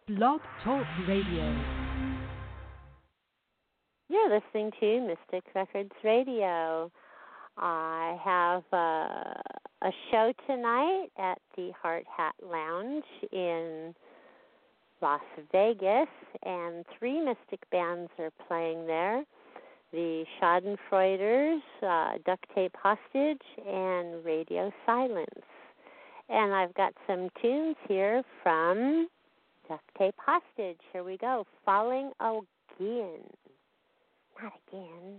Blog Talk Radio. You're listening to Mystic Records Radio. I have a show tonight at the Hard Hat Lounge in Las Vegas, and three Mystic bands are playing there. The Schadenfreuders, Duct Tape Hostage, and Radio Silence. And I've got some tunes here from Duct Tape Hostage. Here we go. Falling Again. Not again.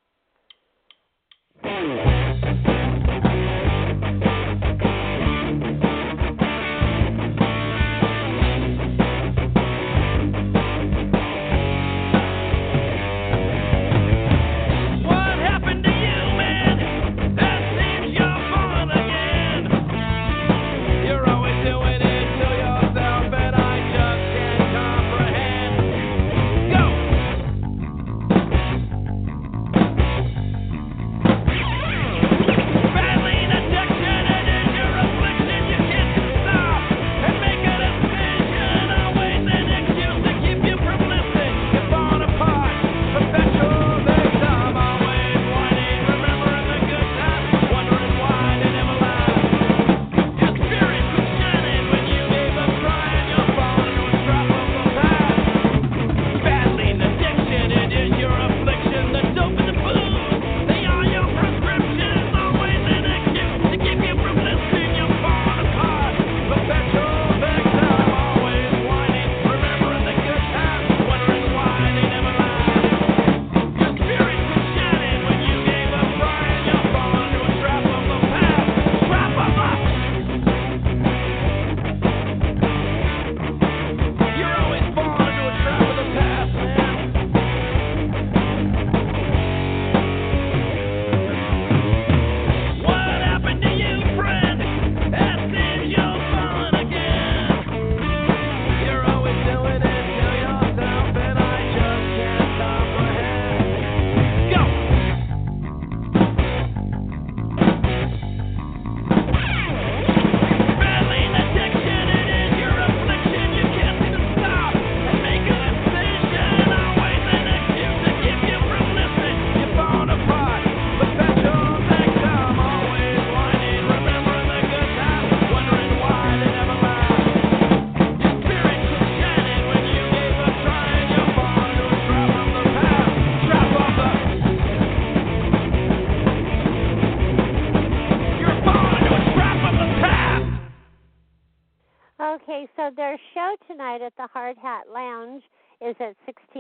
Okay, so their show tonight at the Hard Hat Lounge is at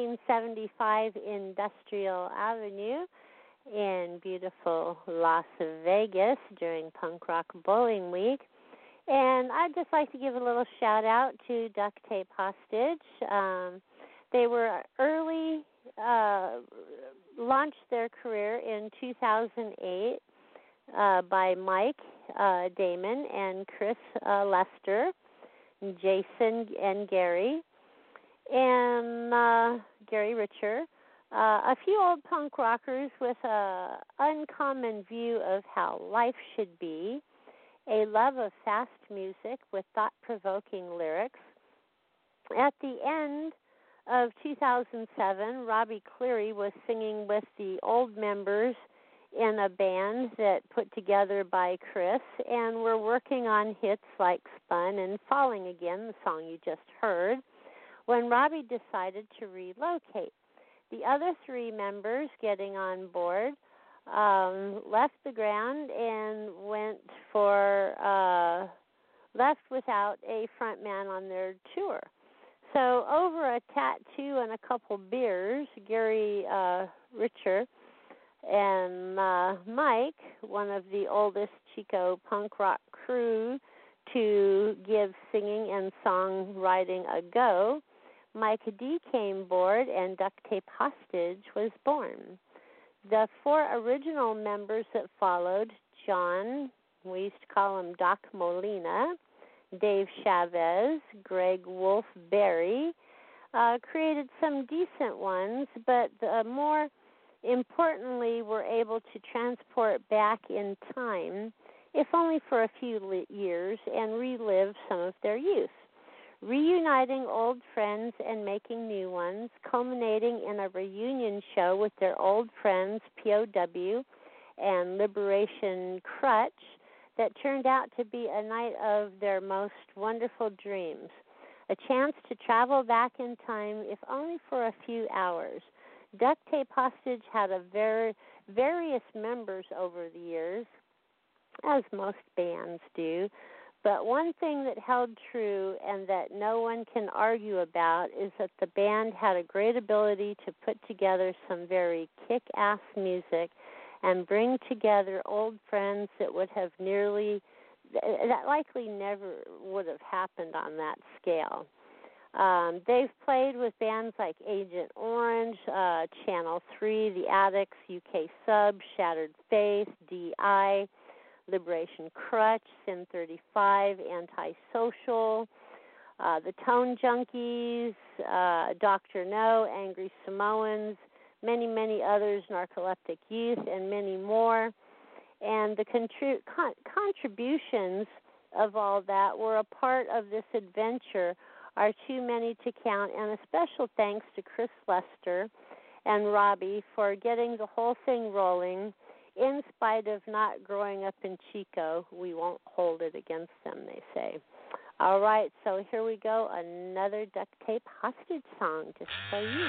1675 Industrial Avenue in beautiful Las Vegas during Punk Rock Bowling Week. And I'd just like to give a little shout out to Duct Tape Hostage. They were early, launched their career in 2008 by Mike Damon and Chris Lester, Jason and Gary, and Gary Richer, a few old punk rockers with an uncommon view of how life should be, a love of fast music with thought-provoking lyrics. At the end of 2007, Robbie Cleary was singing with the old members in a band that put together by Chris, and we're working on hits like Spun and Falling Again, the song you just heard, when Robbie decided to relocate. The other three members getting on board left the ground and left without a front man on their tour. So over a tattoo and a couple beers, Gary Richer and Mike, one of the oldest Chico punk rock crew to give singing and songwriting a go, Mike D came aboard and Duct Tape Hostage was born. The four original members that followed, John, we used to call him Doc Molina, Dave Chavez, Greg Wolf Berry, created some decent ones, but more importantly were able to transport back in time, if only for a few years, and relive some of their youth. reuniting old friends and making new ones, culminating in a reunion show with their old friends POW and Liberation Crutch that turned out to be a night of their most wonderful dreams. A chance to travel back in time, if only for a few hours. Duct Tape Hostage had various members over the years, as most bands do. But one thing that held true and that no one can argue about is that the band had a great ability to put together some very kick-ass music and bring together old friends that likely never would have happened on that scale. They've played with bands like Agent Orange, Channel 3, The Addicts, UK Sub, Shattered Faith, D.I., Liberation Crutch, Sin 35, Antisocial, the Tone Junkies, Dr. No, Angry Samoans, many, many others, Narcoleptic Youth, and many more. And the contributions of all that were a part of this adventure are too many to count, and a special thanks to Chris Lester and Robbie for getting the whole thing rolling. In spite of not growing up in Chico, we won't hold it against them, they say. All right, so here we go, another Duct Tape Hostage song just for you.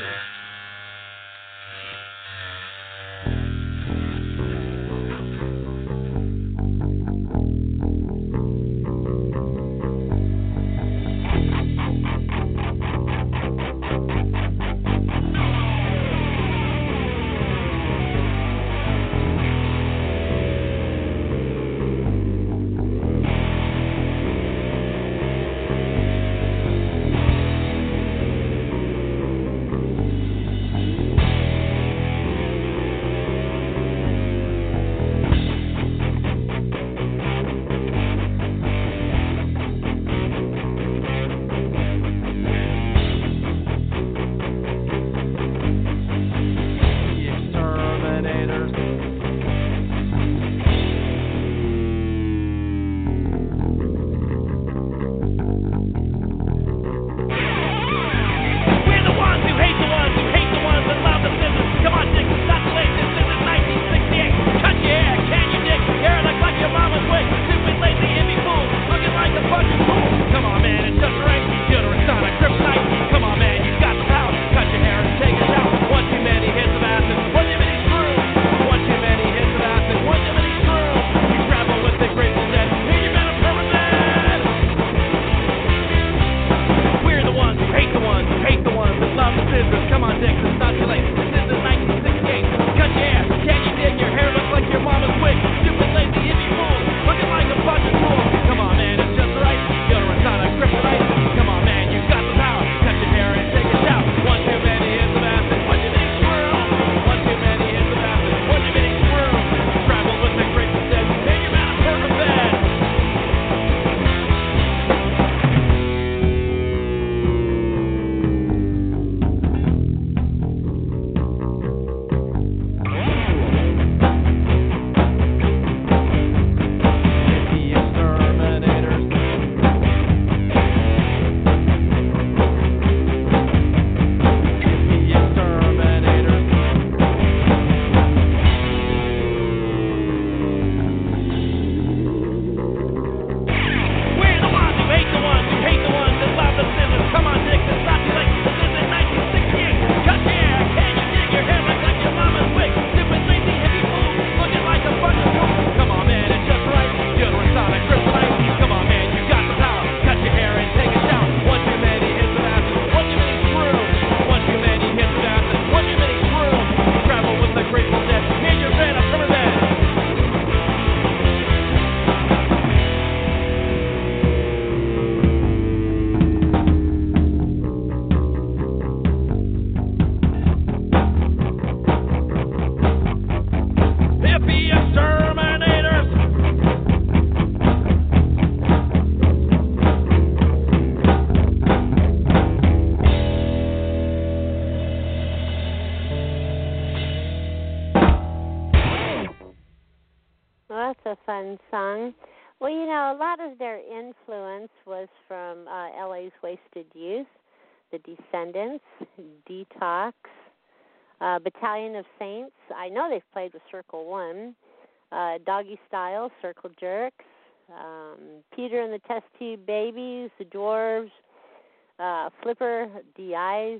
Well, that's a fun song. Well, a lot of their influence was from LA's Wasted Youth, The Descendants, Detox, Battalion of Saints. I know they've played with Circle One, Doggy Style, Circle Jerks, Peter and the Test Tube Babies, The Dwarves, Flipper, DI,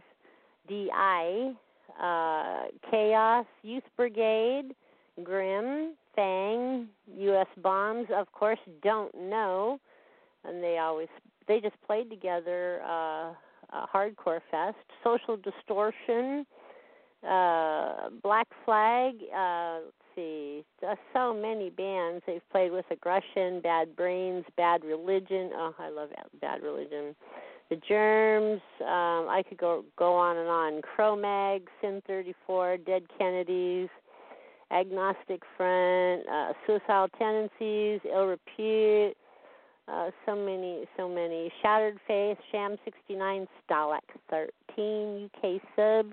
Chaos, Youth Brigade, Grimm, Fang, U.S. Bombs, of course, Don't Know, and they just played together Hardcore Fest, Social Distortion, Black Flag, let's see, so many bands they've played with: Aggression, Bad Brains, Bad Religion. Oh, I love Bad Religion. The Germs, I could go on and on. Cro-Mag, Sin 34, Dead Kennedys, Agnostic Front, Suicidal Tendencies, Ill Repute, so many. Shattered Faith, Sham 69, Stalag 13, UK Subs.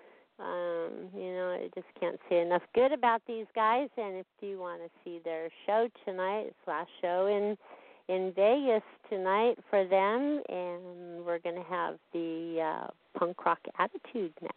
I just can't say enough good about these guys. And if you want to see their show tonight, it's last show in Vegas tonight for them, and we're going to have the Punk Rock Attitude next.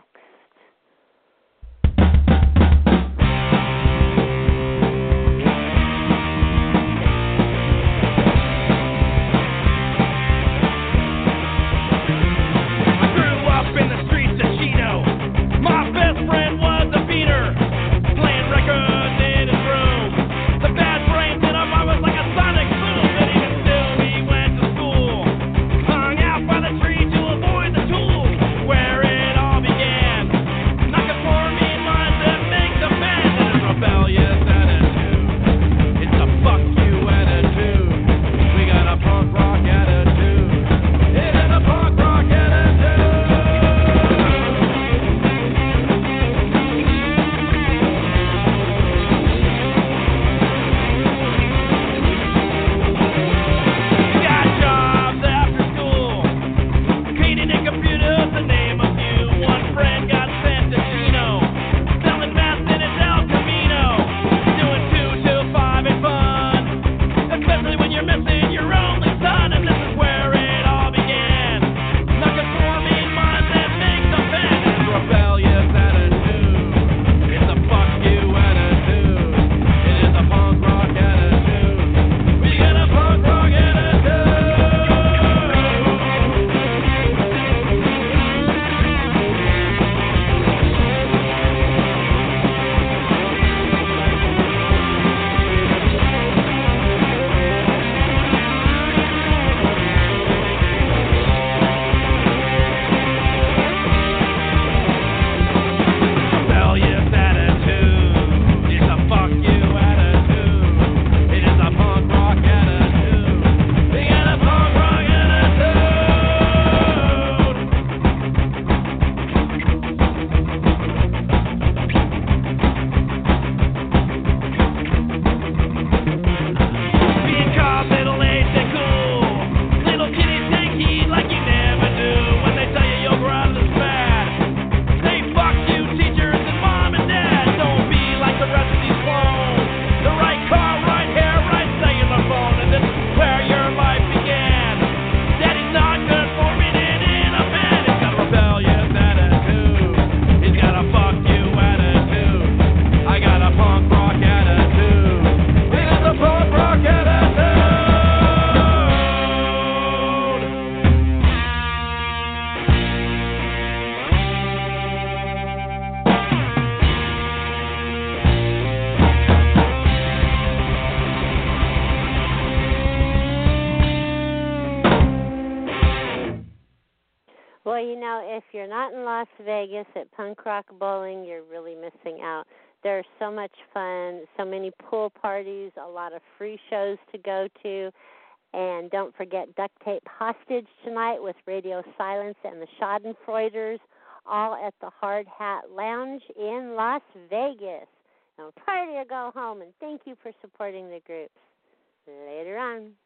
If you're not in Las Vegas at Punk Rock Bowling, you're really missing out. There's so much fun, so many pool parties, a lot of free shows to go to. And don't forget Duct Tape Hostage tonight with Radio Silence and the Schadenfreuders, all at the Hard Hat Lounge in Las Vegas. Now, party or go home, and thank you for supporting the groups. Later on.